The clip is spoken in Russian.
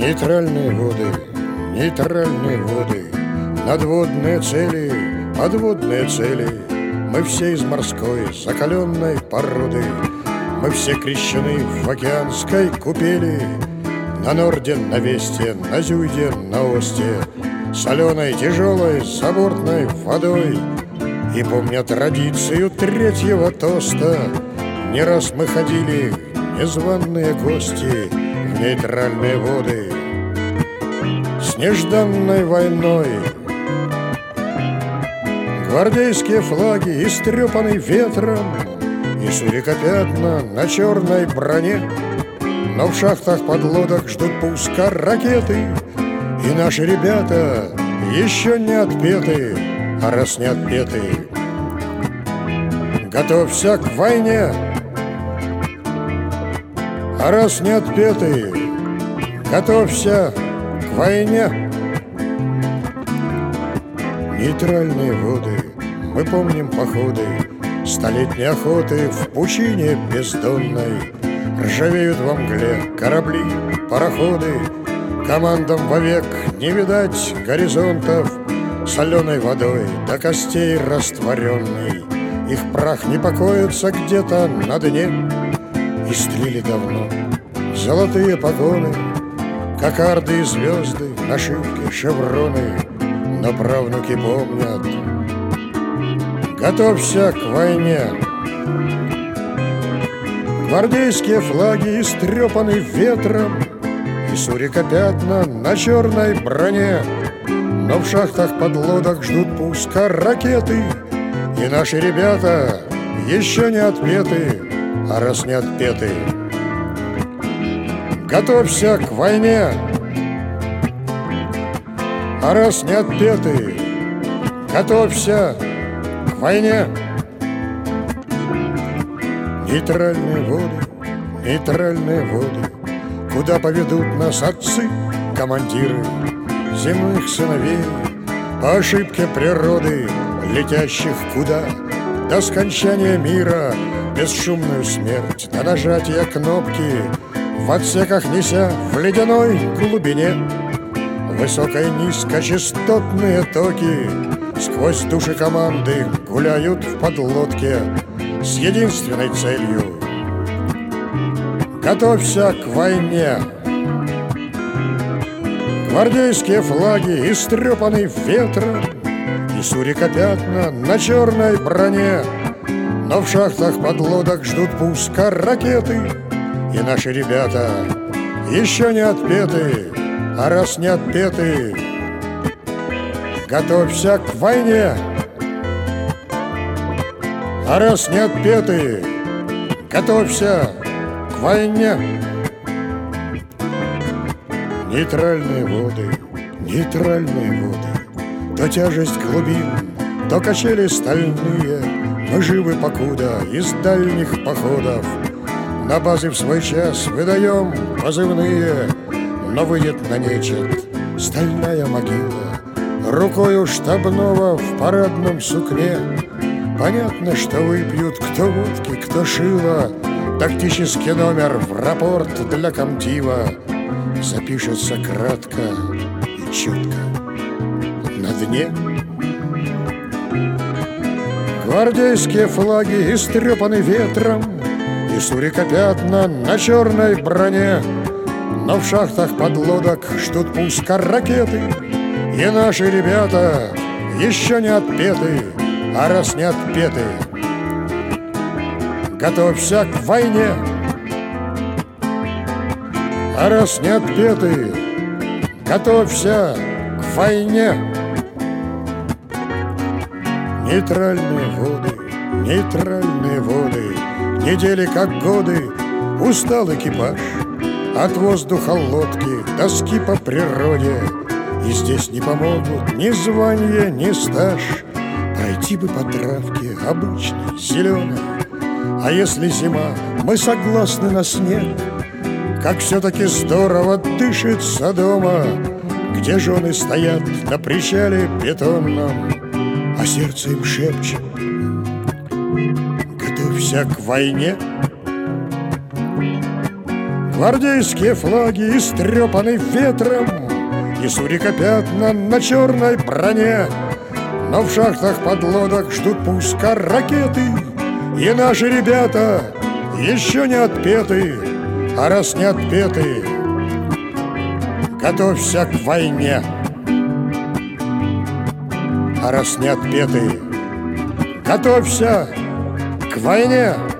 Нейтральные воды, надводные цели, подводные цели. Мы все из морской закаленной породы. Мы все крещены в океанской купели. На Норде, на Весте, на Зюйде, на Осте, соленой, тяжелой, забортной водой. И помня традицию третьего тоста, не раз мы ходили, незваные гости, в нейтральные воды с нежданной войной. Гвардейские флаги, истрепанный ветром, и сурикопятна на черной броне. Но в шахтах подлодок ждут пуска ракеты, и наши ребята еще не отпеты. А раз не отпеты, готовься к войне. А раз не отпеты, готовься к войне. Нейтральные воды, мы помним походы столетней охоты в пучине бездонной. Ржавеют во мгле корабли, пароходы. Командам вовек не видать горизонтов. Соленой водой до костей растворенной их прах не покоится где-то на дне. Истлели давно золотые погоны, кокарды и звезды, нашивки, шевроны. Но правнуки помнят: готовься к войне. Гвардейские флаги истрепаны ветром, и сурикопятна на черной броне. Но в шахтах подлодок ждут пуска ракеты, и наши ребята еще не отпеты. А раз не отпеты, готовься к войне. А раз не отпеты, готовься к войне. Нейтральные воды, куда поведут нас отцы, командиры земных сыновей, по ошибке природы, летящих куда? До скончания мира, бесшумную смерть, до нажатия кнопки, в отсеках неся в ледяной глубине высоко-низкочастотные токи. Сквозь души команды гуляют в подлодке с единственной целью: готовься к войне. Гвардейские флаги истрепаны ветром, и сурикопятна на черной броне. Но в шахтах подлодок ждут пуска ракеты, и наши ребята еще не отпеты. А раз не отпеты, готовься к войне. А раз не отпеты, готовься к войне. Нейтральные воды, то тяжесть глубин, то качели стальные. Мы живы покуда из дальних походов, на базы в свой час выдаем позывные. Но выйдет на нечет стальная могила, рукою штабного в парадном сукне. Понятно, что выпьют кто водки, кто шила. Тактический номер в рапорт для комтива запишется кратко и четко на дне. Гвардейские флаги истрепаны ветром, и сурикопятна на черной броне. Но в шахтах подлодок ждут пуска ракеты, и наши ребята еще не отпеты. А раз не отпеты, готовься к войне. А раз не отпеты, готовься к войне. Нейтральные воды, недели как годы. Устал экипаж от воздуха лодки, тоски по природе. И здесь не помогут ни звание, ни стаж. Пройти бы по травке обычной, зеленой. А если зима, мы согласны на снег. Как все-таки здорово дышится дома, где жены стоят на причале бетонном, а сердце им шепчет: готовься к войне. Гвардейские флаги, истрепаны ветром, и сурикопятна на черной броне. Но в шахтах подлодок ждут пуска ракеты, и наши ребята еще не отпеты. А раз не отпеты, готовься к войне. А раз не отпеты, готовься к войне.